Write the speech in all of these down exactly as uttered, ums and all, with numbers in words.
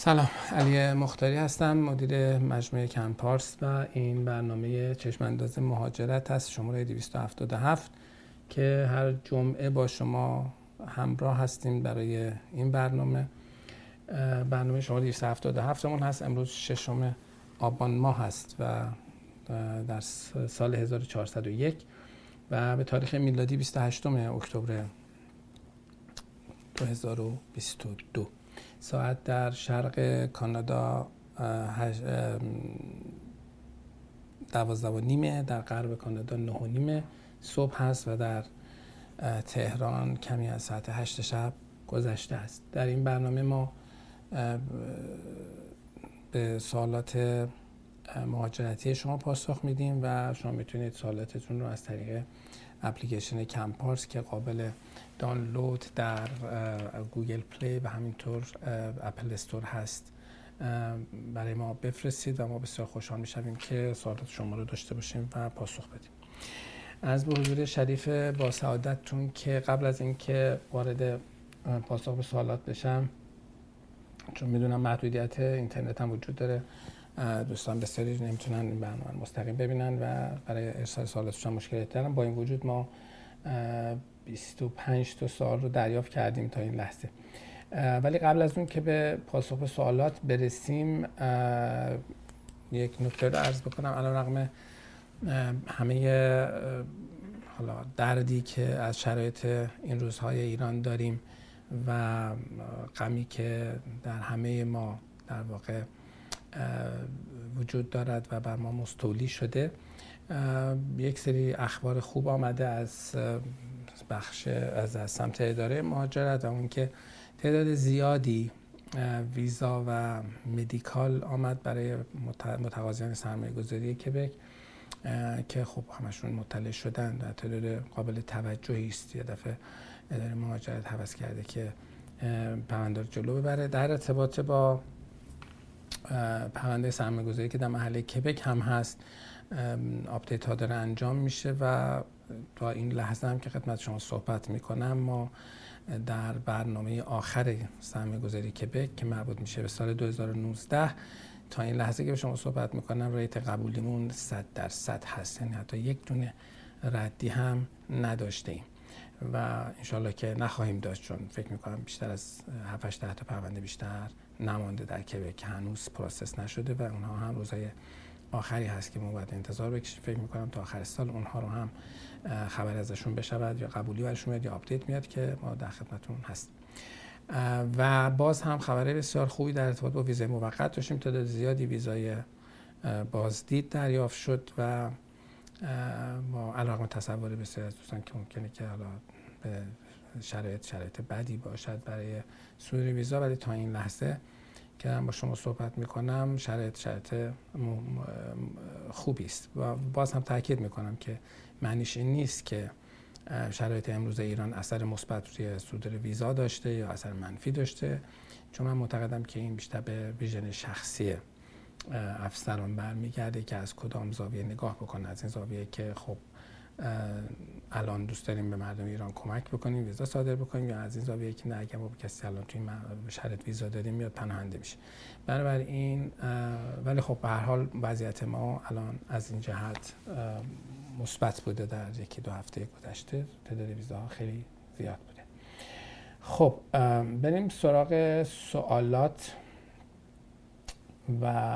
سلام، علی مختاری هستم، مدیر مجموعه کمپارس و این برنامه چشم انداز مهاجرت است، شماره دویست و هفتاد و هفت که هر جمعه با شما همراه هستیم برای این برنامه. برنامه شماره دویست و هفتاد و هفت مون هست. امروز ششم آبان ماه هست و در سال هزار و چهارصد و یک و به تاریخ میلادی بیست و هشتم اکتبر دو هزار و بیست و دو. ساعت در شرق کانادا دوازده و نیمه، در غرب کانادا نه و نیمه صبح هست و در تهران کمی از ساعت هشت شب گذشته است. در این برنامه ما به سوالات مهاجرتی شما پاسخ میدیم و شما میتونید سوالاتتون رو از طریق اپلیکیشن کمپارس که قابل دانلود در گوگل پلی و همینطور اپل استور هست برای ما بفرستید و ما بسیار خوشحال میشویم که سوالات شما رو داشته باشیم و پاسخ بدیم. از به حضور شریف با سعادتتون که قبل از اینکه وارد پاسخ به سوالات بشم، چون میدونم محدودیت اینترنت هم وجود داره، دوستان بسیاری نمیتونن این برنامه مستقیم ببینن و برای ارسال سوالاتشون مشکل دارن. با این وجود ما بیست و پنج تا سوال رو دریافت کردیم تا این لحظه، ولی قبل از اون که به پاسخ به سوالات برسیم یک نکته رو عرض بکنم. علیرغم همه حالا دردی که از شرایط این روزهای ایران داریم و غمی که در همه ما در واقع وجود دارد و بر ما مستولی شده، یک سری اخبار خوب آمده از بخش از, از سمت اداره مهاجرت و اون که تعداد زیادی ویزا و مدیکال آمد برای متقاضیان سرمایه گذاری کبک که خب همشون مطلع شدن و تعداد قابل توجهی است. یه دفعه اداره مهاجرت هوس کرده که پرونده رو جلو ببره. در ارتباط با پرونده سرمایه گذاری که در محله کبک هم هست، آپدیت ها داره انجام میشه و تا این لحظه هم که خدمت شما صحبت میکنم ما در برنامه آخر سرمایه گذاری کبک که مربوط میشه به سال دو هزار و نوزده، تا این لحظه که به شما صحبت میکنم ریت قبولیمون صد درصد هست، یعنی حتی یک دونه ردی هم نداشته ایم و انشالله که نخواهیم داشت، چون فکر میکنم بیشتر از هفت هشت تا پرونده بیشتر نمانده در کبک که هنوز پروسس نشده و اونها هم روزای آخری هست که ما باید انتظار بکشیم. فکر میکنم تا آخر سال اونها رو هم خبر ازشون بشود یا قبولی برشون میاد یا آپدیت میاد که ما در خدمتون هست. و باز هم خبره بسیار خوبی در ارتباط با ویزای موقت داشتیم. تعداد زیادی ویزای بازدید دریافت شد و ما علاوه تصور بسیار از دوستان که ممکنه که حالا به شرایط شرایط بدی باشد برای صدور ویزا، ولی تا این لحظه که من با شما صحبت میکنم شرایط شرایط خوبی است و باز هم تاکید میکنم که معنیش این نیست که شرایط امروز ایران اثر مثبت روی صدور ویزا داشته یا اثر منفی داشته، چون من معتقدم که این بیشتر به ویژن شخصی افسران برمیگرده که از کدام زاویه نگاه بکنه. از این زاویه که خب الان دوست داریم به مردم ایران کمک بکنیم، ویزا صادر بکنیم، یا از این زاویه که نه، اگه ما به کسی الان توی شرط ویزا دادیم میاد پناهنده میشه. بنابراین ولی خب به هر حال وضعیت ما الان از این جهت مثبت بوده. در یکی دو هفته گذشته تعداد ویزاها خیلی زیاد بوده. خب بریم سراغ سوالات و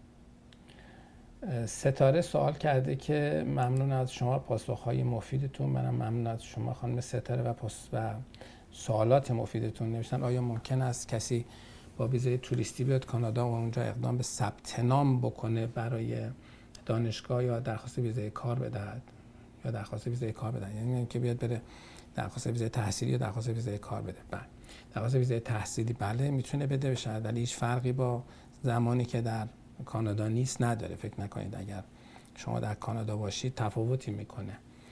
ستاره سوال کرده که ممنون از شما پاسخهای مفیدتون. منم ممنون از شما خانم ستاره و پاس و سوالات مفیدتون. نوشتن آیا ممکن است کسی با ویزای توریستی بیاد کانادا و اونجا اقدام به ثبت نام بکنه برای دانشگاه یا درخواست ویزای کار بدهد یا درخواست ویزای کار بدهد؟ یعنی اینکه بیاد بره درخواست ویزای تحصیلی یا درخواست ویزای کار بده. بله، درخواست ویزای تحصیلی بله میتونه بده بشه، ولی هیچ فرقی با زمانی که در کانادا نیست نداره. فکر نکنید اگر شما در کانادا باشید تفاوتی میکنه.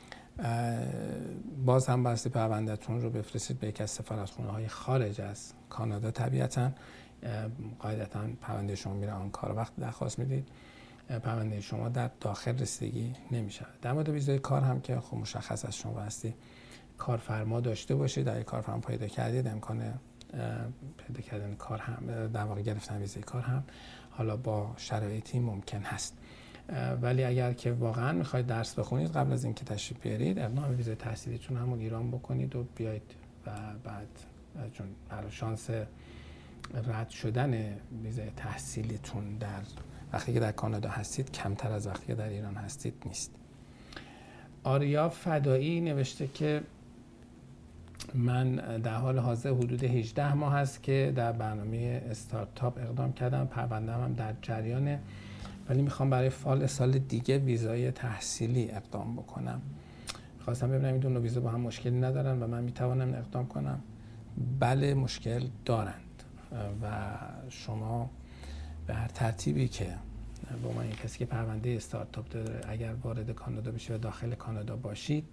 باز هم بسته پروندهتون رو بفرستید به یکی از سفارتخونه‌های خارج از کانادا. طبیعتاً قاعدتاً پرونده شما میره آنکار، وقت درخواست میدید پرونده شما در داخل رسیدگی نمیشه. در مورد ویزای کار هم که خب مشخص از شما هستی کارفرما داشته باشید. اگه کارفرما پیدا کردید امکان پیدا کردن کار هم، در واقع گرفتن ویزای کار هم حالا با شرایطی ممکن هست. ولی اگر که واقعا میخواید درس بخونید قبل از اینکه تشریف بیارید اقدام ویزای تحصیلیتون همون ایران بکنید و بیاید و بعد چون برای شانس رد شدن ویزای تحصیلیتون در وقتی که در کانادا هستید کمتر از وقتی که در ایران هستید نیست. آریا فدایی نوشته که من در حال حاضر حدود هجده ماه هست که در برنامه استارتاپ اقدام کردم، پرونده هم در جریانه، ولی میخوام برای فال سال دیگه ویزای تحصیلی اقدام بکنم. خواستم ببینم این دو نوع ویزا با هم مشکلی ندارن و من میتوانم اقدام کنم. بله مشکل دارند و شما به هر ترتیبی که با من کسی که پرونده استارتاپ داره اگر وارد کانادا بشید و داخل کانادا باشید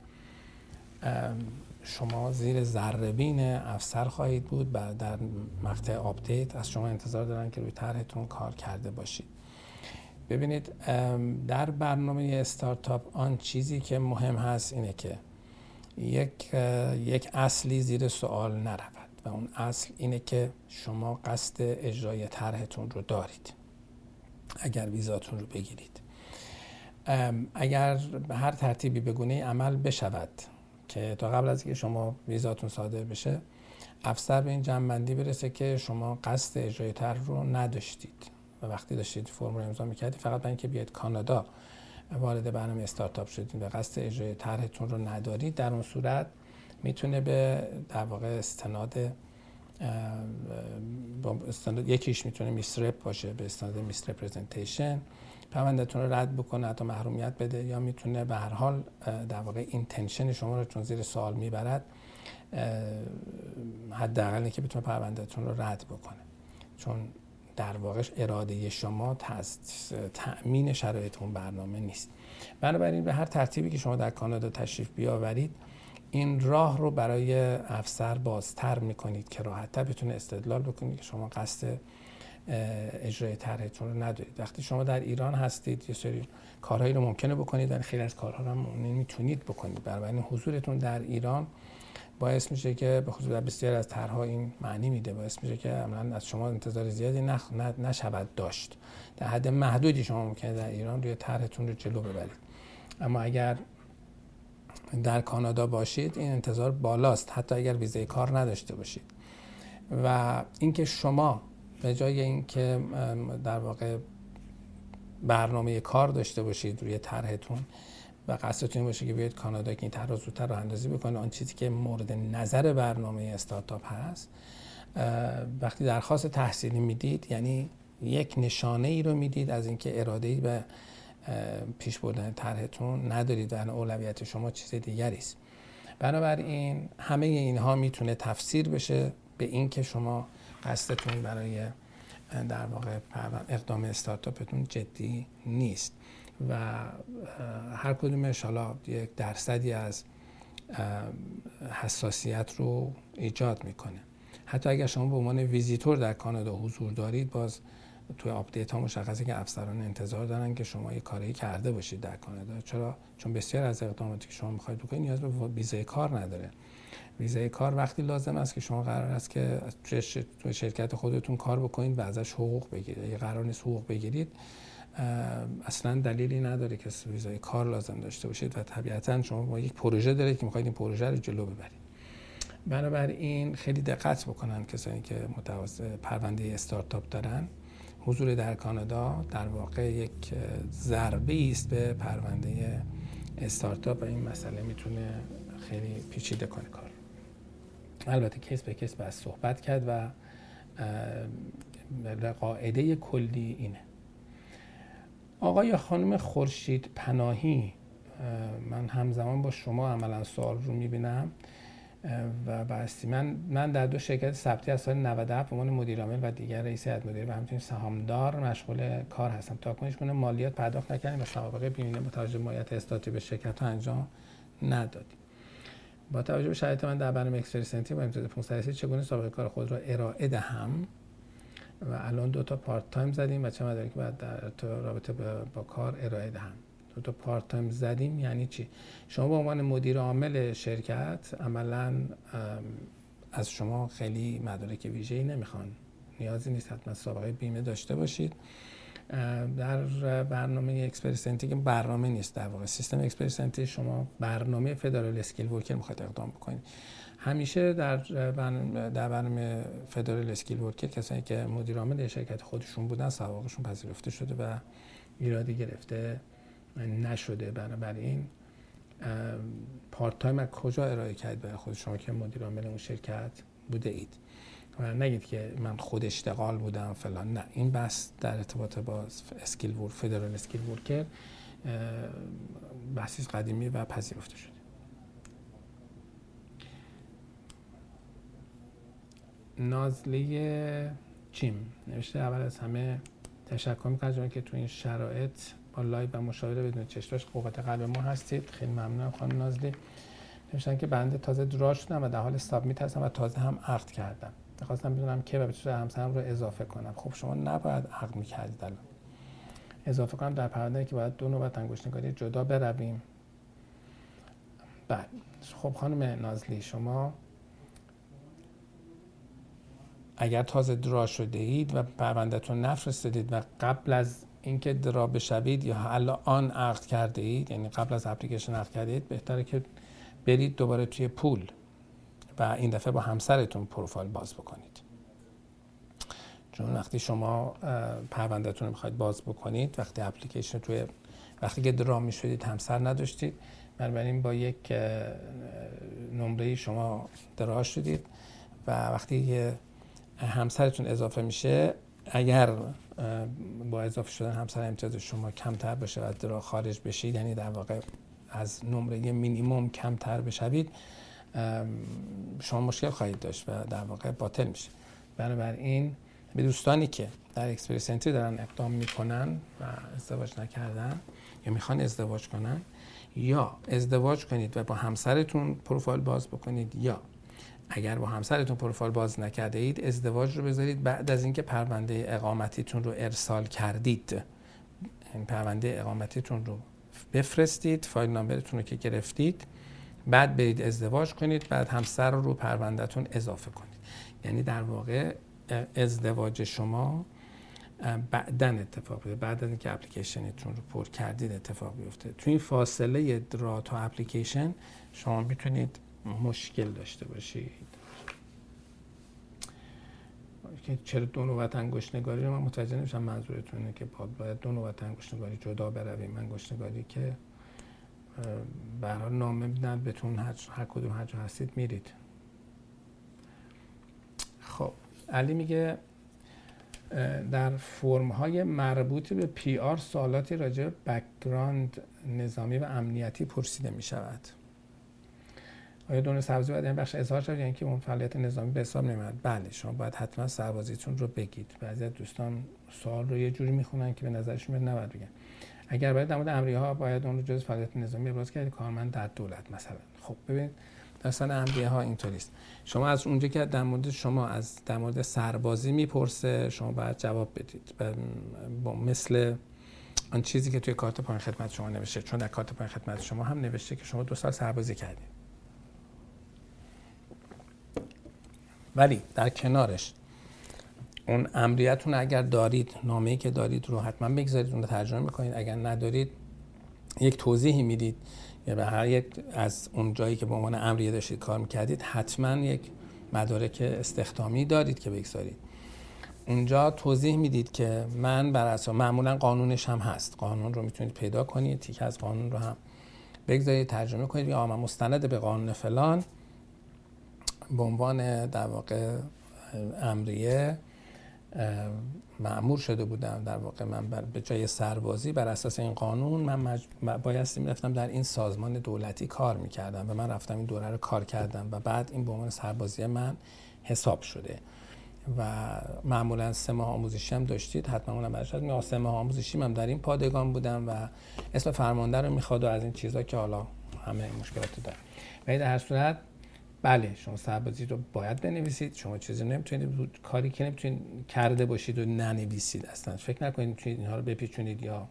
شما زیر ذره‌بین افسر خواهید بود. در مقطع آپدیت از شما انتظار دارن که روی طرحتون کار کرده باشید. ببینید در برنامه استارتاپ آن چیزی که مهم هست اینه که یک یک اصلی زیر سوال نرود و اون اصل اینه که شما قصد اجرای طرحتون رو دارید اگر ویزاتون رو بگیرید. اگر به هر ترتیبی به گونه عمل بشود که تا قبل از اینکه شما ویزاتون صادر بشه افسر به این جمع‌بندی برسه که شما قصد اجرای طرح رو نداشتید و وقتی داشتید فرم رو امضا می‌کردید فقط برای اینکه بیاید کانادا وارد برنامه استارتاپ شدید و قصد اجرای طرحتون رو ندارید، در اون صورت میتونه به در واقع استناد با استناد یکیش میتونه میسرپ باشه، به استناد میسرپرزنتیشن پروندهتون رو رد بکنه، حتی محرومیت بده، یا میتونه به هر حال در واقع اینتنشن شما رو چون زیر سوال میبرد حداقل که بتونه پروندهتون رو رد بکنه، چون در واقع اراده شما تأمین شرایط اون برنامه نیست. بنابراین به هر ترتیبی که شما در کانادا تشریف بیاورید این راه رو برای افسر بازتر میکنید که راحت‌تر بتونه استدلال بکنید که شما قصد اجرای طرحتون رو ندارید. وقتی شما در ایران هستید یه سری کارهایی رو ممکنه بکنید ولی خیلی از کارها رو هم نمیتونید بکنید. بنابراین حضورتون در ایران باعث میشه که به خصوص در بسیاری از طرح‌ها این معنی میده، باعث میشه که عملاً از شما انتظار زیادی نخ... نشود داشت. در حد محدودی شما ممکنه در ایران روی طرحتون رو جلو ببرید. اما اگر در کانادا باشید این انتظار بالاست، حتی اگر ویزای کار نداشته باشید. و اینکه شما به جای اینکه در واقع برنامه کار داشته باشید روی طرحتون و قصدتون باشه که بیاید کانادا که این طرح رو زودتر راه اندازی بکنه، آن چیزی که مورد نظر برنامه استارتاپ هست، وقتی درخواست تحصیلی میدید یعنی یک نشانه ای رو میدید از اینکه اراده‌ای به پیش بردن طرحتون ندارید و اولویت شما چیز دیگری است. بنابراین همه اینها میتونه تفسیر بشه به اینکه شما قصدتون برای در واقع اقدام استارتاپتون جدی نیست و هر کدومش حالا یک درصدی از حساسیت رو ایجاد میکنه. حتی اگر شما به عنوان ویزیتور در کانادا حضور دارید باز توی آپدیت ها مشخصه که افسران انتظار دارن که شما یه کاری کرده باشید در کانادا. چرا؟ چون بسیار از اقداماتی که شما میخواید بکنید نیاز به ویزای کار نداره. ویزای کار وقتی لازم است که شما قرار است که توی شرکت خودتون کار بکنید و ازش حقوق بگیرید. اگه قرار نیست حقوق بگیرید اصلا دلیلی نداره که ویزای کار لازم داشته باشید و طبیعتاً شما با یک پروژه دارید که میخواید این پروژه رو جلو ببرید. بنابراین خیلی دقت بکنن کسانی که متوسط پرونده استارتاپ دارن. حضور در کانادا در واقع یک ضربه است به پرونده استارتاپ و این مسئله میتونه خیلی پیچیده کنه کار. البته کیس به کیس باید صحبت کرد و قاعده کلی اینه. آقای یا خانم خورشید پناهی، من همزمان با شما عملا سوال رو میبینم و باستی من من در دو شرکت ثبتی از سال نود و هفت به عنوان مدیر عامل و دیگر رئیس هیئت مدیره و همچنین سهامدار مشغول کار هستم. تاکنون هیچ گونه مالیات پرداخت نکردیم و سوابق بیمه با توجه به ماهیت استارتی به شرکت ها انجام ندادیم. با توجه به شرایط من در برنامه اکسپرسنتی با امتیاز پانصد درصد چگونه سابقه کار خود را ارائه دهم و الان دو تا پارت تایم زدیم و چه مدارکی باید در رابطه با کار ارائه دهم. دو تا پارت تایم زدیم یعنی چی؟ شما به عنوان مدیر عامل شرکت عملاً از شما خیلی مدارک ویژه‌ای نمیخوان، نیازی نیست حتما سابقه بیمه داشته باشید. در برنامه اکسپرسنتی که برنامه نیست، در واقع سیستم اکسپرسنتی شما برنامه فدرال اسکیل ورکر میخواید اقدام بکنید. همیشه در برنامه در برنامه فدرال اسکیل ورکر کسانی که مدیر عامل شرکت خودشون بودن سوابقشون پذیرفته شده و ایرادی گرفته نشده. بنابراین پارت تایم از کجا ارائه کرد برای خود شما که مدیر عامل اون شرکت بوده اید و نگید که من خود اشتغال بودم فلان. نه، این بحث در ارتباط با اسکیل ورک فدرال اسکیل ورکر بحثی قدیمی و پذیرفته شده. نازلی چیم نوشته اول از همه تشکر می‌کنم که تو این شرایط با لایو و مشاوره بدون چشماش قوت قلب ما هستید. خیلی ممنونم خانم نازلی. نوشتن که بنده تازه درا شدم و در حال سابمیت هستم و تازه هم عقد کردم. می‌خواستم بدونم که و به چه همسرم رو اضافه کنم. خب شما نباید عقد می‌کردید الان. اضافه کنم در پرونده‌ای که باید دو نوبت انگشت‌نگاری جدا برویم. بله. خب خانم نازلی شما اگر تازه درا شده اید و پرونده‌تون نفرستادید و قبل از اینکه درا بشوید یا الان عقد کرده اید، یعنی قبل از اپلیکیشن عقد کرده اید، بهتره که برید دوباره توی پول و این دفعه با همسرتون پروفایل باز بکنید. چون وقتی شما پرونده‌تون رو می‌خواید باز بکنید، وقتی اپلیکیشن توی وقتی که درا می‌شدید همسر نداشتید، بنابراین با یک نمره شما درا شدید و وقتی همسرتون اضافه میشه، اگر با اضافه شدن همسر امتیاز شما کمتر بشه و درا خارج بشید، یعنی در واقع از نمره مینیمم کمتر بشوید، شما مشکل خواهید داشت و در واقع باطل میشه. بنابراین به دوستانی که در اکسپرسنتی دارن اقدام میکنن و ازدواج نکردن یا میخوان ازدواج کنن، یا ازدواج کنید و با همسرتون پروفایل باز بکنید، یا اگر با همسرتون پروفایل باز نکرده اید ازدواج رو بذارید بعد از اینکه پرونده اقامتیتون رو ارسال کردید. این پرونده اقامتیتون رو بفرستید، فایل نامبرتون رو که گرفتید، بعد برید ازدواج کنید، بعد همسر رو پروندهتون اضافه کنید. یعنی در واقع ازدواج شما بعدن اتفاق بیفته، بعد از اینکه اپلیکیشنتون رو پر کردید اتفاق بیفته. تو این فاصله درا تا اپلیکیشن شما میتونید مشکل داشته باشید. که چرا دو نوبت انگشت‌نگاری رو من متوجه نمیشم منظورتونه که باید دو نوبت انگشت‌نگاری جدا برویم. انگشت‌نگاری که به هر حال نامه میدن بهتون، هر کدوم هر جا هستید میرید. خب علی میگه در فرم‌های مربوط به پی آر سوالاتی راجع به بک‌گراند نظامی و امنیتی پرسیده میشود. آیا دون سربازی باید این بخش اظهار شد یا اینکه اون فعالیت نظامی به حساب نمیاد؟ بله، شما باید حتما سربازیتون رو بگید. بعضی از دوستان سوال رو یه جوری میخونن که به نظرشون میاد نباید بگن. اگر باید در مورد امریه‌ها باید اون رو جز فعالیت نظامی ابراز کرد، کارمند در دولت مثلا. خب ببینید مثلا امریه‌ها اینطوری است. شما از اونجا که در مورد شما از در مورد سربازی میپرسه، شما باید جواب بدید. با مثل آن چیزی که توی کارت پایان خدمت شما نوشته، چون در کارت پایان خدمت شما هم نوشته که شما دو سال سربازی کردید. ولی در کنارش اون امریتون اگر دارید، نامه‌ای که دارید رو حتما بگذارید، اون رو ترجمه میکنید. اگر ندارید یک توضیحی میدید، یا به هر یک از اون جایی که به عنوان امریه داشتید کار میکردید حتما یک مدارک استخدامی دارید که بگذارید. اونجا توضیح میدید که من بر اساس معمولا قانونش هم هست، قانون رو میتونید پیدا کنید، تیک از قانون رو هم بگذارید ترجمه کنید، یا من مستند به قانون فلان به عنوان در واقع امریه مأمور شده بودم، در واقع من به جای سربازی بر اساس این قانون من مج... بایستی میرفتم در این سازمان دولتی کار میکردم و من رفتم این دوره رو کار کردم و بعد این به عنوان سربازی من حساب شده و معمولا سه ماه آموزشی هم داشتید، حتما اونم برش هست. می سه ماه آموزشی من در این پادگان بودم و اسم فرمانده رو میخواد و از این چیزا که حالا همه مشکلات داره. ولی در هر صورت بله، شما سربازی رو باید بنویسید. شما چیزی نمیتونید، کاری که نمیتونید کرده باشید و ننویسید. اصلا فکر نکنید میتونید اینها رو بپیچونید یا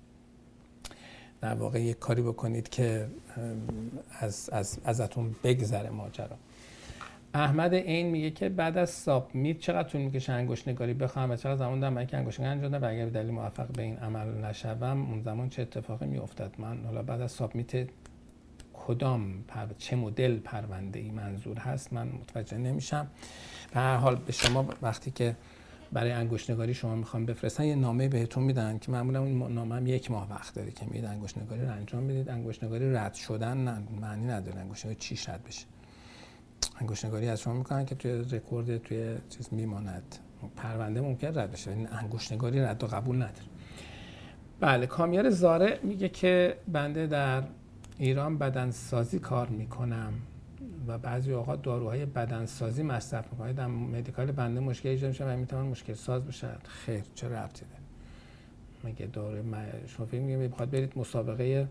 در واقع یک کاری بکنید که از از ازتون بگذره ماجرا. احمد عین میگه که بعد از سابمیت چقدر طول میکشه انگشت نگاری بخوام و چقدر زمان دارم که انگشت نگاری انجام بدم و اگر به دلیل موفق به این عمل نشوم اون زمان چه اتفاقی میافتد؟ من حالا بعد از سابمیت کدام پر... چه مدل پرونده ای منظور هست من متوجه نمیشم. به هر حال به شما وقتی که برای انگشت نگاری شما میخوام بفرستن یه نامه بهتون میدن که معمولا اون نامه هم یک ماه وقت داره که میید انگشت نگاری رو انجام بدید. انگشت نگاری رد شدن نه معنی نداره انگشت نگاری چیش رد بشه. انگشت نگاری از شما میکنن که توی رکورد توی چیز میماند، پرونده ممکن رد بشه این انگشت نگاری رد و قبول نداره. بله کامیار زاره میگه که بنده در ایران بدنسازی کار میکنم و بعضی اوقات داروهای بدنسازی مصرف میکنم. در مدیکال بنده مشکل ایجاد میشه و میتونه مشکل ساز بشه. خیر چه ربطی داره؟ میگه داروی شما فکر میگه میخواد برید مسابقه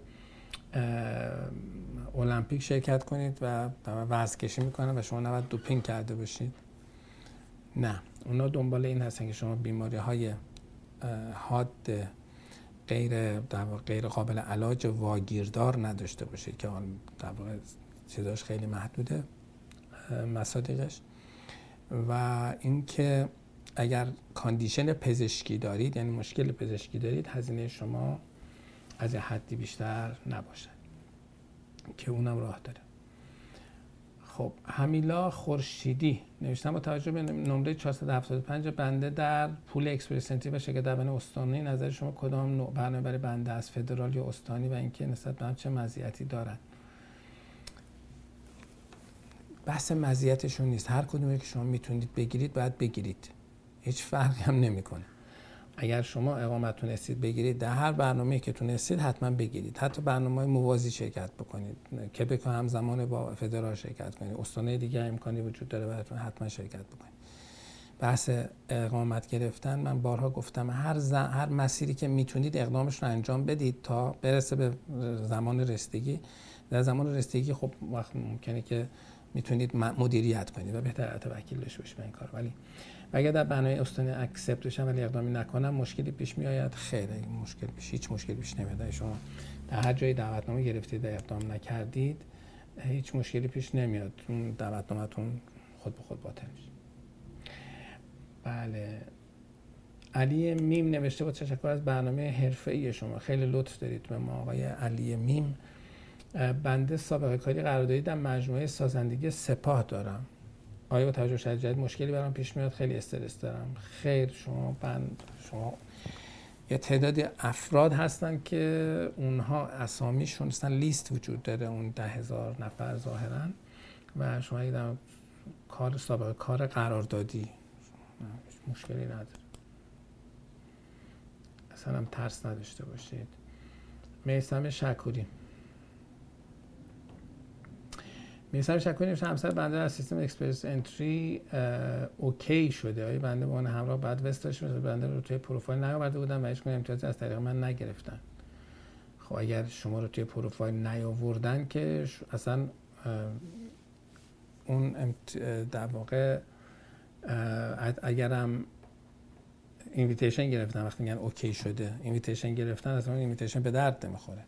المپیک شرکت کنید و وزن کشی میکنن و شما نباید دوپینگ کرده باشید؟ نه، اونا دنبال این هستن که شما بیماری های حاد غیر در واقع غیر قابل علاج واگیردار نداشته باشید که در واقع چیزاش خیلی محدوده مصادیقش. و اینکه اگر کاندیشن پزشکی دارید یعنی مشکل پزشکی دارید هزینه شما از یه حدی بیشتر نباشه که اونم راه داره. خب حمیلا خورشیدی نوشتن با توجه به نمره چهارصد و هفتاد و پنج بنده در پول اکسپرس انتری و شرکت دربان استانی نظر شما کدام نوع برنامه برای بنده از فدرال یا استانی و اینکه نسبت به هم چه مزیتی دارد؟ بحث مزیتشون نیست، هر کدومی که شما میتونید بگیرید باید بگیرید، هیچ فرقی هم نمیکنه. اگر شما اقامت تونستید بگیرید در هر برنامه‌ای که تونستید حتما بگیرید، حتی برنامه‌های موازی شرکت بکنید، کبک همزمان با فدرال شرکت کنید، استان‌های دیگه امکانی وجود داره براتون حتما شرکت بکنید. بحث اقامت گرفتن من بارها گفتم هر ز... هر مسیری که میتونید اقدامش رو انجام بدید تا برسه به زمان رسیدگی. در زمان رسیدگی خب وقت ممکنه که میتونید مدیریت کنید و بهتر وکیل داشته باشید به این کار، ولی اگر در بنای استانی اکسپت بشم ولی اقدامی نکنم مشکلی پیش میآید؟ خیر این مشکل پیش هیچ مشکلی پیش نمیاد. شما در هر جایی دعوتنامه گرفتید و اقدام نکردید هیچ مشکلی پیش نمیاد، اون دعوتنامه‌تون خود به خود باطل میشه. بله علی میم نوشته با تشکر از برنامه حرفه‌ای شما، خیلی لطف دارید به ما آقای علی میم. بنده سابقه کاری قراردادی در مجموعه سازندگی سپاه دارم، آیا با توجه شرایط جدید مشکلی برام پیش میاد؟ خیلی استرس دارم. خیر شما بند شما یه تعدادی افراد هستن که اونها اسامیشون اصلا لیست وجود داره اون ده هزار نفر ظاهرا و شما اگه در کار سابقه کار قراردادی مشکلی نداره، اصلا هم ترس نداشته باشید. میثم شکوری میثم شکوری نوشته همسر بنده از سیستم اکسپرس انتری اوکی شده، آیا بنده با اون همراه بعد وست داشته مثلا بنده رو توی پروفایل نیاورده بودم و هیچ گونه امتیازی از طریق من نگرفتن؟ خب اگر شما رو توی پروفایل نیاوردن که اصلا اون در واقع اگرم اینویتیشن گرفتن وقتی میگن اوکی شده اینویتیشن گرفتن اصلا اینویتیشن به درد نمیخوره،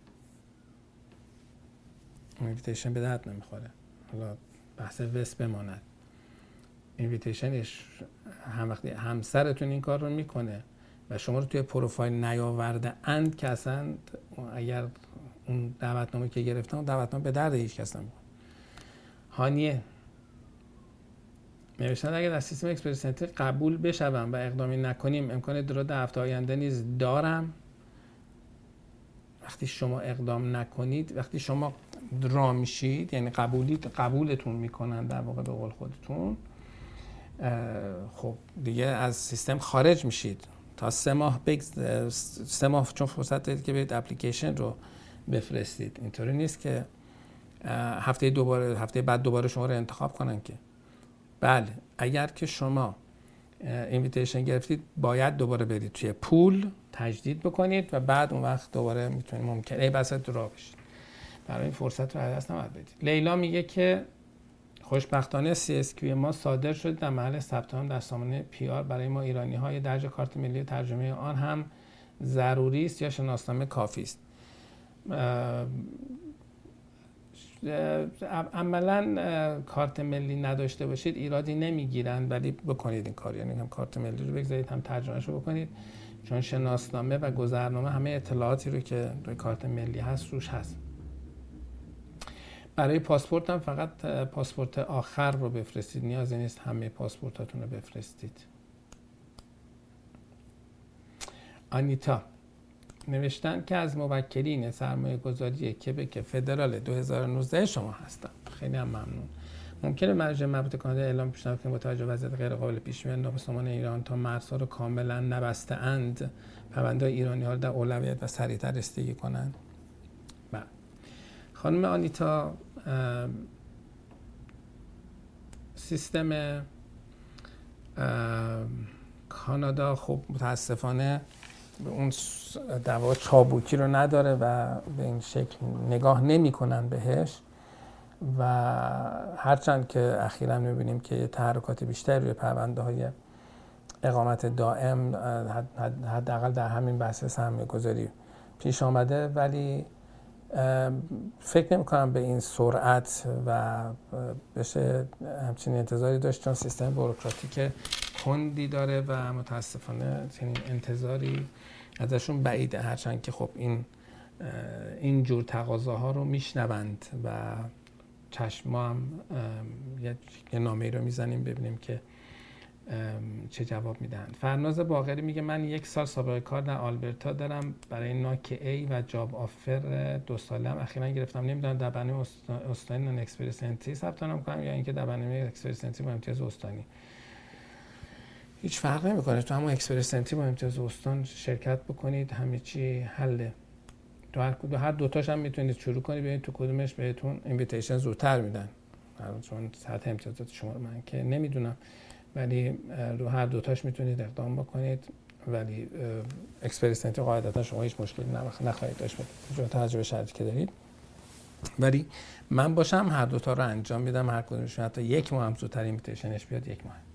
اینویتیشن به درد نمیخوره. حالا بحث وست بماند، اینویتیشنش هم وقتی همسرتون این کار رو میکنه و شما رو توی پروفایل نیاورده اند که اصلا اگر اون دعوتنامه که گرفتن اون دعوتنامه به درد هیچ کس نمیخوره. هانیه نوشتن اگر از سیستم اکسپرس انتری قبول بشوم و اقدامی نکنیم امکان درود هفته آینده نیز دارم؟ وقتی شما اقدام نکنید، وقتی شما را میشید یعنی قبولید قبولتون میکنن در واقع به قول خودتون، خب دیگه از سیستم خارج میشید تا سه ماه بگذ... سه ماه چون فرصت دارید که برید اپلیکیشن رو بفرستید. اینطوری نیست که هفته دوباره هفته بعد دوباره شما رو انتخاب کنن که. بله اگر که شما اینویتیشن گرفتید باید دوباره برید توی پول تجدید بکنید و بعد اون وقت دوباره میتونید ممکنه ای بساط درا بشید. برای این فرصت رو از دست نباید بدید. لیلا میگه که خوشبختانه سی اس کیو ما صادر شد در محل ثبت نام در سامانه پی آر برای ما ایرانی های درج کارت ملی ترجمه آن هم ضروری است یا شناسنامه کافی است؟ عملا کارت ملی نداشته باشید ایرادی نمیگیرن، ولی بکنید این کار، یعنی هم کارت ملی رو بگذارید هم ترجمهش رو بکنید، چون شناسنامه و گذرنامه همه اطلاعاتی رو که روی کارت ملی هست روش هست. برای پاسپورت هم فقط پاسپورت آخر رو بفرستید، نیازی نیست همه پاسپورتاتون رو بفرستید. آنیتا نوشتن که از موکلین سرمایه گذاری کبک فدرال دو هزار و نوزده شما هستم. خیلی هم ممنون. ممکنه مرجع مربوط کانادا اعلام پیشنهاد کنه با توجه به وضعیت غیر قابل پیش بینی ناوسامان ایران تا مرزها رو کاملا نبسته اند پرونده‌های ایرانی ها رو در اولویت و سریعتر رسیدگی کنند. بله. خانم آنیتا، سیستم کانادا خب متاسفانه به اون دوا چابوکی رو نداره و به این شکل نگاه نمی کنن بهش و هرچند که اخیراً می‌بینیم که تحرکات بیشتری روی پرونده های اقامت دائم حداقل در همین بحث سرمایه گذاری پیش آمده، ولی فکر نمی کنم به این سرعت و بشه همچین انتظاری داشت، چون سیستم بوروکراتیک کندی داره و متاسفانه چنین انتظاری ازشون بعیده، هرچند که خب این این جور تقاضاها رو میشنوند و چشم ما هم یه نامه‌ای رو میزنیم ببینیم که چه جواب میدن. فرناز باقری میگه من یک سال سابقه کار در آلبرتا دارم، برای ناک ای و جاب آفر دو ساله هم اخیراً گرفتم. نمیدونم در برنامه استانی نان اکسپرسنتی ثبت نام کنم یا اینکه در برنامه اکسپرسنتی با امتیاز استانی. هیچ فرق نمیکنه، تو همون اکسپرسنتی با امتیاز استان شرکت بکنید، همه چی حله. تو هر دو هر دو تاش هم میتونید شروع کنید، ببینید تو کدومش بهتون اینویتیشن زودتر میدن، چون سطح امتیازات شما رو من که نمیدونم، ولی رو هر دو تاش میتونید اقدام بکنید. ولی اکسپرسنتی قاعدتا شما هیچ مشکلی نخواهید داشت چون تجربه شرطی که دارید. ولی من باشم هر دو تا رو انجام میدم، هر کدومشون حتی یک ماه هم زودتر اینویتیشنش بیاد، یک ماه.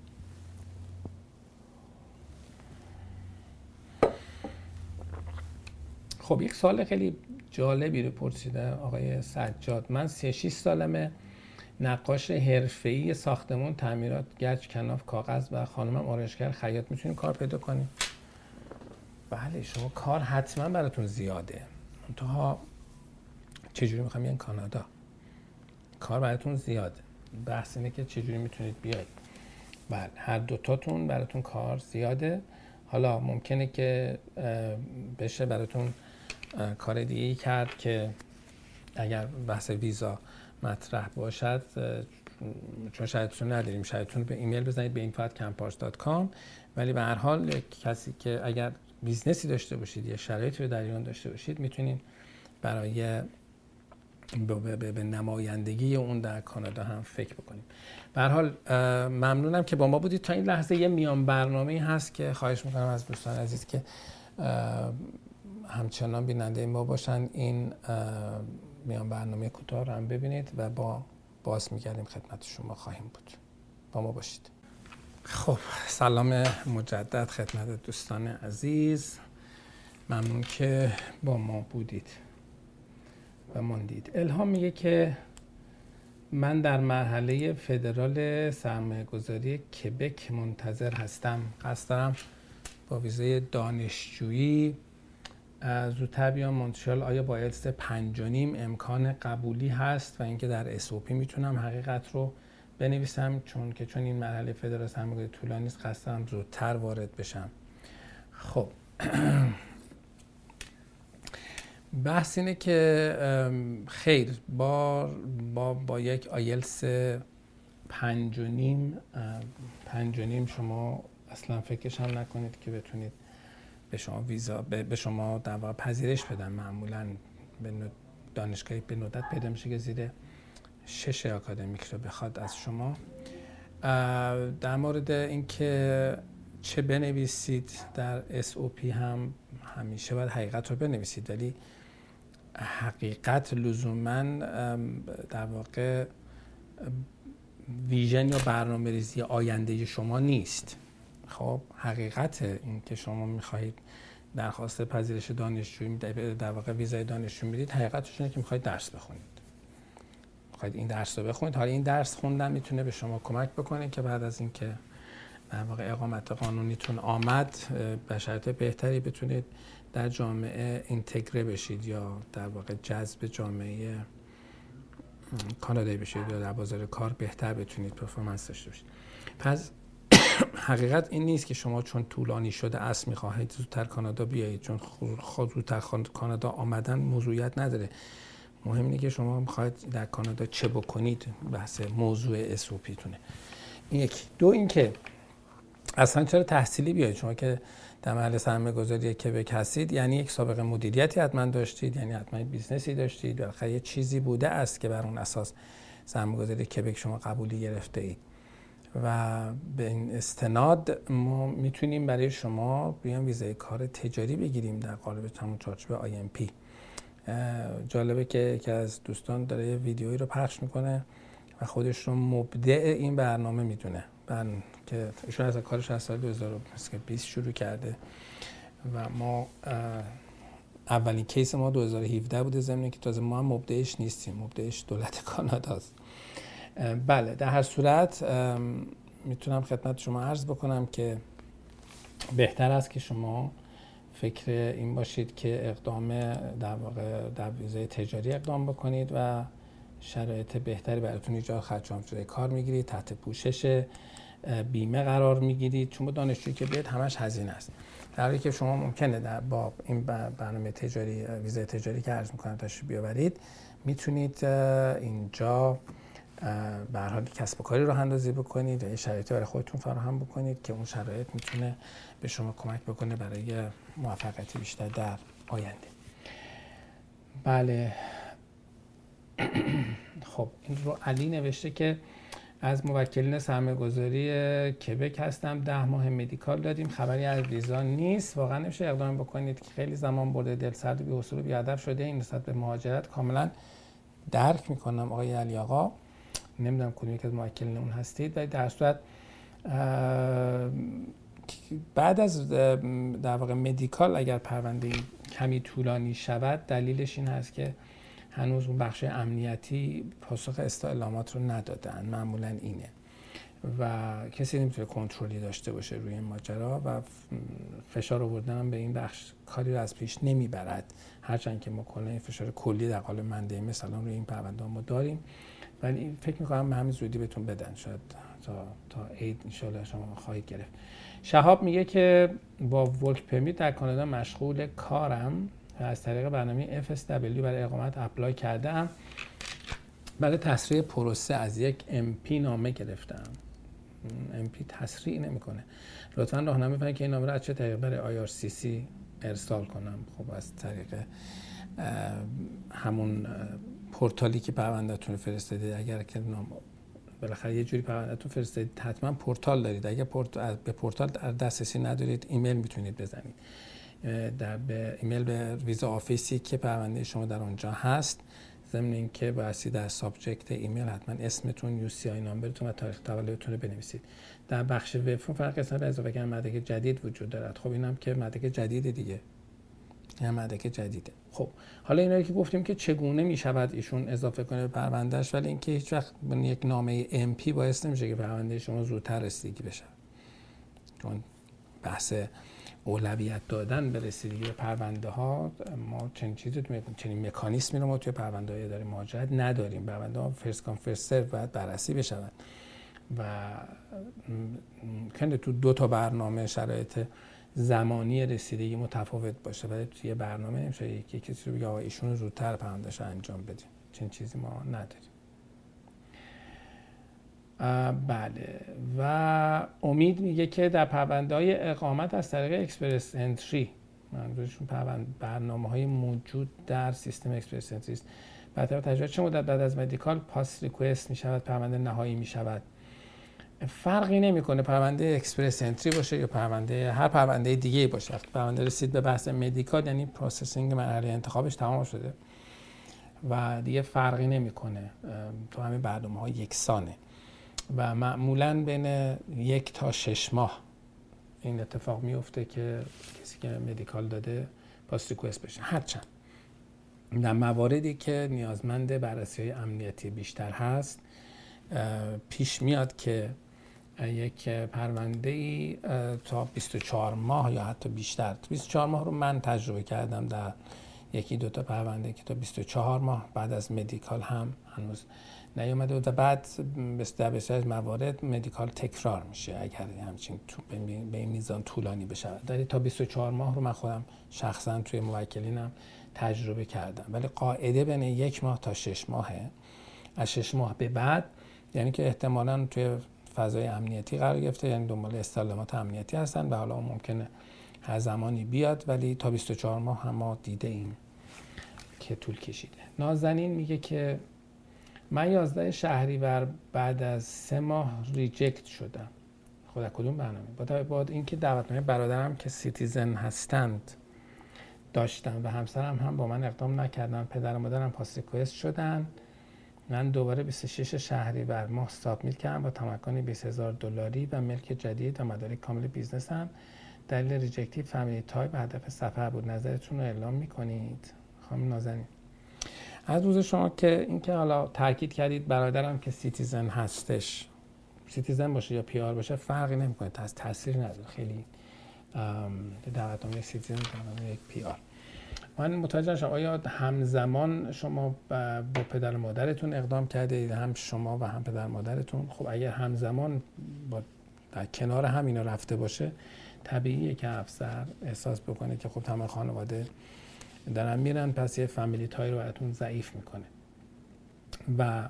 خب یک سوال خیلی جالبی رو پرسیده آقای سجاد. من سی و شش سالمه، نقاش حرفه‌ای ساختمون، تعمیرات، گچ، کناف، کاغذ و خانمم آرایشگر خیاط. میتونیم کار پیدا کنیم؟ بله، شما کار حتما براتون زیاده، منتها چجوری میخوام بیان کانادا؟ کار براتون زیاده، بحث اینه که چجوری میتونید بیاید. بله، هر دوتاتون براتون کار زیاده. حالا ممکنه که بشه براتون کار دیگه‌ای کرد که اگر بحث ویزا مطرح باشد، چون شاید نداریم، شایدتون به ایمیل بزنید به info at campars dot com. ولی به هر حال کسی که اگر بیزنسی داشته باشید یا شرایطی رو در ایران داشته باشید، میتونین برای به, به, به نمایندگی اون در کانادا هم فکر بکنیم. به هر حال ممنونم که با ما بودید تا این لحظه. یه میان برنامه‌ای هست که خواهش میکنم از دوستان عزیز که همچنان بیننده ما باشن، این میان برنامه کوتاه رو هم ببینید و با باز میگردیم خدمت شما خواهیم بود. با ما باشید. خب، سلام مجدد خدمت دوستان عزیز، ممنون که با ما بودید و ماندید. الهام میگه که من در مرحله فدرال سرمایه گذاری کبک منتظر هستم، قصد دارم با ویزای دانشجویی زودتر بیام مونترال. آیا با ایلتس پنج و نیم امکان قبولی هست و اینکه در اس او پی میتونم حقیقت رو بنویسم، چون که چون این مرحله فدرال سرمایه‌گذاری طولانی است، قصد دارم زودتر وارد بشم. خب بحث اینه که خیر با با با یک آیلتس پنج و نیم پنج و نیم شما اصلا فکرش هم نکنید که بتونید به شما ویزا به شما در واقع پذیرش بدن. معمولا به دانشگاهی به ندرت پیدا میشه که زیر شش آکادمیک رو بخواد از شما. در مورد اینکه چه بنویسید در اس او پی هم همیشه باید حقیقت رو بنویسید، ولی حقیقت لزوماً در واقع ویژن یا برنامه‌ریزی آینده شما نیست. خب حقیقت این که شما میخواهید درخواست پذیرش دانشجویی در واقع ویزای دانشجو میدید، حقیقتش اینه که میخواهید درس بخونید. میخواید این درس رو بخونید. حالا این درس خوندن میتونه به شما کمک بکنه که بعد از اینکه در واقع اقامت قانونیتون آمد به شرایط بهتری بتونید در جامعه اینتگره بشید یا در واقع جذب جامعه کانادایی بشید یا در بازار کار بهتر بتونید پرفورمنس داشته باشید. پس حقیقت این نیست که شما چون طولانی شده است میخواهید زودتر کانادا بیایید، چون خود زودتر کانادا آمدن موضوعیت نداره. مهم اینه که شما میخواهید در کانادا چه بکنید، بحث موضوع اس او پی تونه. این یکی. دو اینکه اصلا چرا تحصیلی بیایید؟ شما که در محل سرمایه‌گذاری کبک هستید یعنی یک سابقه مدیریتی حتما داشتید، یعنی حتما بیزنسی داشتید، بالاخره یه چیزی بوده است که بر اون اساس سرمایه‌گذاری کبک شما قبولی گرفته اید و به این استناد ما میتونیم برای شما بیان ویزای کار تجاری بگیریم در قالب همون چارچوب آی ام پی. جالبه که یکی از دوستان داره یه ویدیویی رو پخش میکنه و خودش رو مبدع این برنامه میدونه، من که ایشون از کارش از سال دو هزار و بیست شروع کرده و ما اولین کیس ما دو هزار و هفده بوده، ضمن که تازه ما هم مبدعش نیستیم، مبدعش دولت کاناداست. بله، در هر صورت میتونم خدمت شما عرض بکنم که بهتر است که شما فکر این باشید که اقدام در واقع در ویزای تجاری اقدام بکنید و شرایط بهتری براتون ایجاد خواهد شد. شده کار میگیرید، تحت پوشش بیمه قرار میگیرید، چون با دانشجویی که بیاد همش هزینه است. در حالی که شما ممکنه در با این برنامه تجاری، ویزای تجاری که عرض میکنم تشریف بیاورید، میتونید اینجا به هر حال کسب و کاری راه اندازی بکنید و یه شرایطی برای خودتون فراهم بکنید که اون شرایط میتونه به شما کمک بکنه برای موفقیت بیشتر در آینده. بله. خب این رو علی نوشته که از موکلین سرمایه‌گذاری کبک هستم، ده ماه مدیکال دادیم، خبری از ویزا نیست. واقعا نمیشه اقدام بکنید که خیلی زمان برده، دلسرد و بی‌حوصله و بی‌هدف شده. این نسبت به مهاجرت کاملا درک میکنم آقای علی آقا، نمیدونم کدوم یک از موکلین اون هستید، ولی در صورت بعد از در واقع مدیکال اگر پرونده کمی طولانی شود، دلیلش این هست که هنوز اون بخش امنیتی پاسخ استعلامات رو ندادن، معمولا اینه و کسی نمیتونه کنترلی داشته باشه روی این ماجرا و فشار آوردن به این بخش کاری رو از پیش نمیبرد، هرچند که ما کلا این فشار کلی در قالب منده مثلا روی این پرونده ما داریم، ولی فکر میکنم به همین زودی بهتون بدن، شاید تا تا عید ان شاءالله شما خواهید گرفت. شهاب میگه که با ورک پرمیت در کانادا مشغول کارم و از طریق برنامه اف اس دبلیو برای اقامت اپلای کردم. برای تسریع پروسه از یک ام پی نامه گرفتم. ام پی تسریع نمیکنه. لطفاً راهنمایی کنید که این نامه رو از چه طریق برای آی آر سی سی ارسال کنم. خب از طریق همون پورتالی که پروندهتون فرستادید، اگر که نام بالاخره یه جوری پروندهتون فرستادید حتما پورتال دارید، اگر پورتال به پورتال دسترسی ندارید ایمیل میتونید بزنید در به ایمیل به ویزا آفیسی که پرونده شما در اونجا هست، ضمن اینکه بایستی در سابجکت ایمیل حتما اسمتون، یو سی آی نامبرتون و تاریخ تولدتون رو بنویسید. در بخش وب فرم فقط قسمت اضافه کردن مدرک جدید وجود دارد. خب اینم که مدرک جدید دیگه، این مدرک جدیده. خب حالا اینا که گفتیم که چگونه میشود ایشون اضافه کنه به پروندهش، ولی اینکه هیچ وقت یک نامه ام پی باعث نمیشه که پرونده شما زودتر رسیدگی بشه، چون بحث اولویت دادن به رسیدگی به پرونده ها، ما چنین چیزی چنین مکانیزمی رو ما توی پرونده های اداره مهاجرت نداریم. پرونده ها فرست کام فرست سرو باید بررسی بشود و ممکنه تو دو تا برنامه شرایط زمانی رسیدگی متفاوت باشه، ولی توی برنامه نمیشه یکی کسی رو بگه آقا ایشون زودتر پروندهش انجام بدیم. چنین چیزی ما نداریم. بله. و امید میگه که در پرونده های اقامت از طریق اکسپرس انتری، منظورشون برنامه های موجود در سیستم اکسپرس انتری است، بعد از تجربه چه مدت بعد از مدیکال پاس ریکوست میشود پرونده نهایی میشود؟ فرقی نمیکنه پرونده اکسپرس انتری باشه یا پرونده هر پرونده دیگه باشه. وقتی پرونده رسید به بحث مدیکال یعنی پروسسینگ مرحله انتخابش تمام شده و دیگه فرقی نمیکنه، تو همین برنامه‌ها یکسانه و معمولاً بین یک تا شش ماه این اتفاق میفته که کسی که مدیکال داده پاس ریکوست بشه. هرچند در مواردی که نیازمند بررسی‌های امنیتی بیشتر هست پیش میاد که یک پرونده‌ای تا بیست و چهار ماه یا حتی بیشتر، بیست و چهار ماه رو من تجربه کردم در یکی دو تا پرونده که تا بیست و چهار ماه بعد از مدیکال هم هنوز نیومده و بعد در بسیاری از موارد مدیکال تکرار میشه اگر همچین به این میزان طولانی بشه. ولی تا بیست و چهار ماه رو من خودم شخصا توی موکلینم تجربه کردم، ولی قاعده بین یک ماه تا شش ماهه. از شش ماه به بعد یعنی که احتمالاً توی فضای امنیتی قرار گرفته، یعنی دنبال استعلامات امنیتی هستن و حالا ممکنه هر زمانی بیاد، ولی تا بیست و چهار ماه هم ما دیده ایم که طول کشیده. نازنین میگه که من یازده شهریور بعد از سه ماه ریجکت شدم. خود کدوم برنامه؟ بعد اینکه دعوتنامه برادرم که سیتیزن هستند داشتم و همسرم هم با من اقدام نکردن، پدر و مادرم پاس ریکوست شدن، من دوباره بیست و شش شهریور ماه سابمیت کردم با تمکن بیست هزار دلاری و ملک جدید و مدارک کامل بیزنسم. دلیل ریجکتیو فامیلی تایپ و هدف سفر بود. نظرتون رو اعلام میکنید؟ خانم نازنین، از روز شما که اینکه حالا تاکید کردید برادرم که سیتیزن هستش، سیتیزن باشه یا پی آر باشه فرقی نمیکنه، از تاثیر نداره. خیلی دعوتنامه سیتیزن دعوتنامه یک پی آر. من متوجه شدم آیا همزمان شما با پدر و مادرتون اقدام کردید، هم شما و هم پدر و مادرتون؟ خب اگر همزمان با در کنار هم اینا رفته باشه، طبیعیه که افسر احساس بکنه که خب تمام خانواده دارن میرن، پس یه فامیلی تای رو براتون ضعیف میکنه. و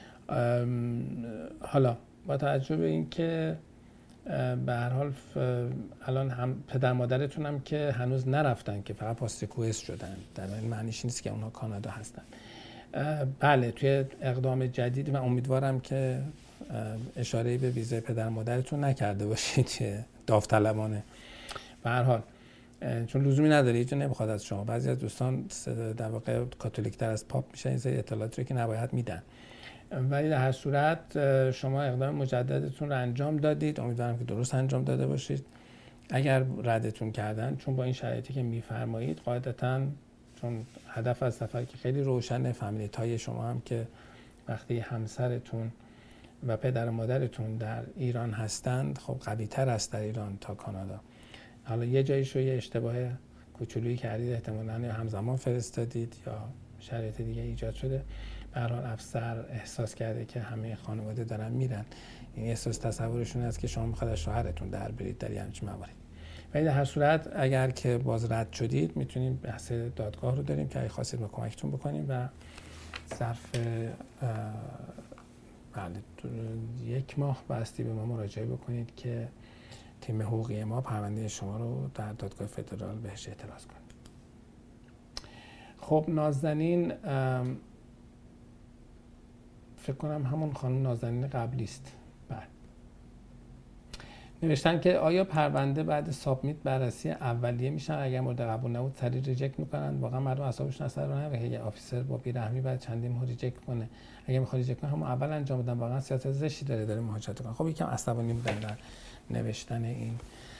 حالا با توجه به این که به هر حال الان هم پدر مادرتون هم که هنوز نرفتن، که فقط پاس ریکوست شدن، در این معنیش نیست که اونها کانادا هستن. بله، توی اقدام جدید من امیدوارم که اشاره به ویزای پدر مادرتون نکرده باشید که داوطلبانه. به هر حال چون لزومی نداره، هیچ نمیخواد از شما. بعضی از دوستان در واقع کاتولیک تر از پاپ میشن، این سری اطلاعاتی رو که نباید میدن. ولی در هر صورت شما اقدام مجددتون رو انجام دادید، امیدوارم که درست انجام داده باشید. اگر ردتون کردن، چون با این شرایطی که میفرمایید قاعدتاً، چون هدف از سفر که خیلی روشنه، فامیلی تای شما هم که وقتی همسرتون و پدر و مادرتون در ایران هستند، خب قوی تر است در ایران تا کانادا. حالا یه جاییش رو یه اشتباه کوچولویی کردید، احتمالاً یا همزمان فرستادید یا شرایط دیگه ایجاد شده. به هر حال افسر احساس کرده که همه خانواده دارن میرن، این احساس تصورشون است که شما میخواد از شوهرتون در برید در همچین مواردی. ولی در هر صورت اگر که باز رد شدید، میتونیم بحث دادگاه رو داریم که اگه خواستید ما کمکتون بکنیم و ظرف بله یک ماه باستی به ما مراجعه بکنید که تیم حقوقی ما پرونده شما رو در دادگاه فدرال بهش اعتراض کنه. خب نازنین، فکر کنم همون خانم نازنین قبلی است. بله. نوشتن که آیا پرونده بعد سابمیت بررسی اولیه میشن؟ اگر مورد قبول نبود سریع ریجکت میکنن؟ واقعا مردم اعصابشون اثر رو نداره که آفیسر با بی‌رحمی بعد چندین ماه ریجکت کنه. اگه میخواد ریجکت کنه همون اول انجام بدن. واقعا سیاست زشتی داره داره مهاجرت کنه. خب یکم عصبانی بودن در نوشتن این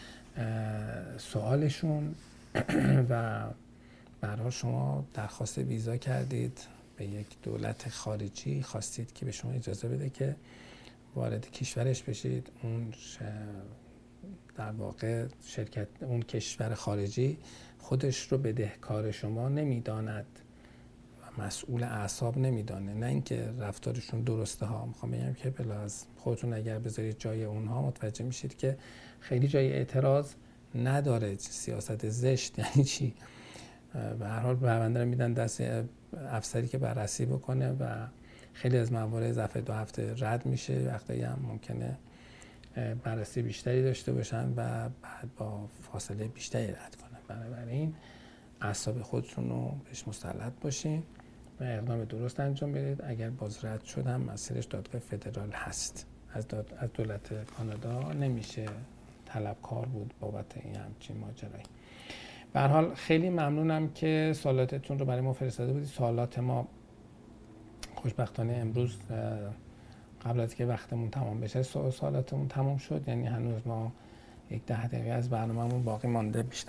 سوالشون و به هر حال شما درخواست ویزا کردید به یک دولت خارجی، خواستید که به شما اجازه بده که وارد کشورش بشید. اون در واقع شرکت اون کشور خارجی خودش رو بدهکار شما نمیداند و مسئول اعصاب نمیدانه، نه اینکه رفتارشون درسته ها. میخوام بگم که بلا از خودتون اگر بذارید جای اونها متوجه میشید که خیلی جای اعتراض نداره. سیاست زشت یعنی چی؟ به هر حال پرونده رو میدن دست افسری که بررسی بکنه و خیلی از موارد ظرف دو هفته رد میشه، وقتی هم ممکنه بررسی بیشتری داشته باشن و بعد با فاصله بیشتری رد کنن. بنابراین اعصاب خودتون رو بهش مسلط باشین و اقدام درست انجام بدید. اگر باز رد شدن مسیرش دادگاه فدرال هست. از, داد... از دولت کانادا نمیشه طلبکار بود بابت این همچین ماجرایی. به هر حال خیلی ممنونم که سوالاتتون رو برای ما فرستاده بودید. سوالات ما خوشبختانه امروز قبل از که وقتمون تمام بشه سوالاتمون تمام شد، یعنی هنوز ما یک ده دقیقه از برنامه‌مون باقی مانده، بیشتر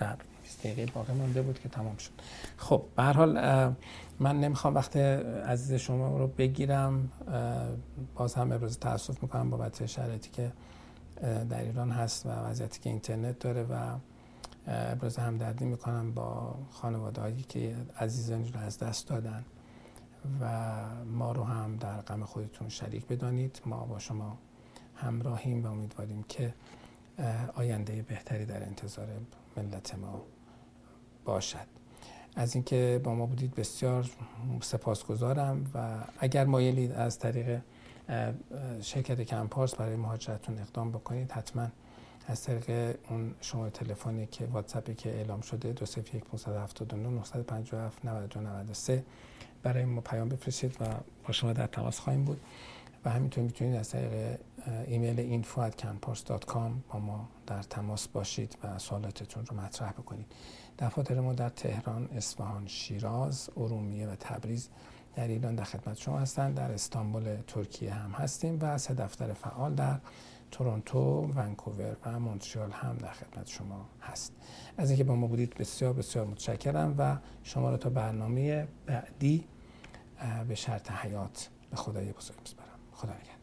بیست دقیقه باقی مونده بود که تمام شد. خب به هر حال من نمیخوام وقت عزیز شما رو بگیرم. باز هم ابراز تاسف میکنم بابت شرایطی که در ایران هست و وضعیتی که اینترنت داره و ابراز همدردی میکنم با خانواده‌هایی که عزیزانی رو از دست دادن و ما رو هم در غم خودتون شریک بدانید. ما با شما همراهیم و امیدواریم که آینده بهتری در انتظار ملت ما باشد. از اینکه با ما بودید بسیار سپاسگزارم و اگر مایلید از طریق شرکت کمپارس برای مهاجرتون اقدام بکنید، حتما از طریق اون شماره تلفنی که واتساپی که اعلام شده دو صفر یک پنج هفت نه نه پنج هفت نه دو نه سه برای ما پیام بفرستید و با شما در تماس خواهیم بود. و همینطور میتونید از طریق ایمیل اینفو ات کمپارس دات کام با ما در تماس باشید و سوالاتتون رو مطرح بکنید. دفاتر ما در تهران، اصفهان، شیراز، ارومیه و تبریز در ایران در خدمت شما هستند. در استانبول ترکیه هم هستیم و سه دفتر فعال در تورنتو، ونکوور و مونترال هم در خدمت شما هست. از اینکه با ما بودید بسیار بسیار متشکرم و شما را تا برنامه بعدی به شرط حیات به خدای بزرگ میسپارم. خدا نگهدار.